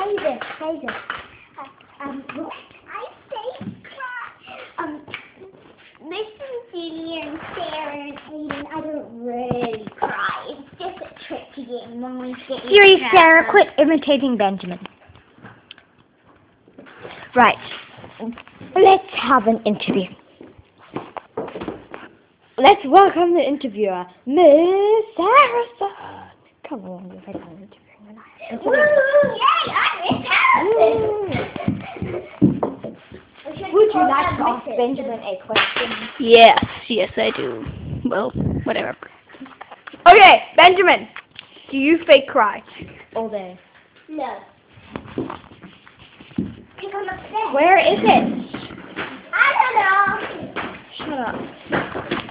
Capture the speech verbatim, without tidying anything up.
say this, say this. Uh, um, I say, um, listen, Julie and Sarah and Aiden, I don't really cry. It's just a trick to get mine to get you. Siri, Sarah, quit imitating Benjamin. Right. Let's have an interview. Let's welcome the interviewer, Miss Harrison. Come on, you've had an interview. Woo! Yay! I'm Miss Harrison! Would you like to ask Benjamin a question? Yes, yes I do. Well, whatever. Okay, Benjamin, do you fake cry all day? No. Because I'm upset. Where is it? I don't know. Shut up.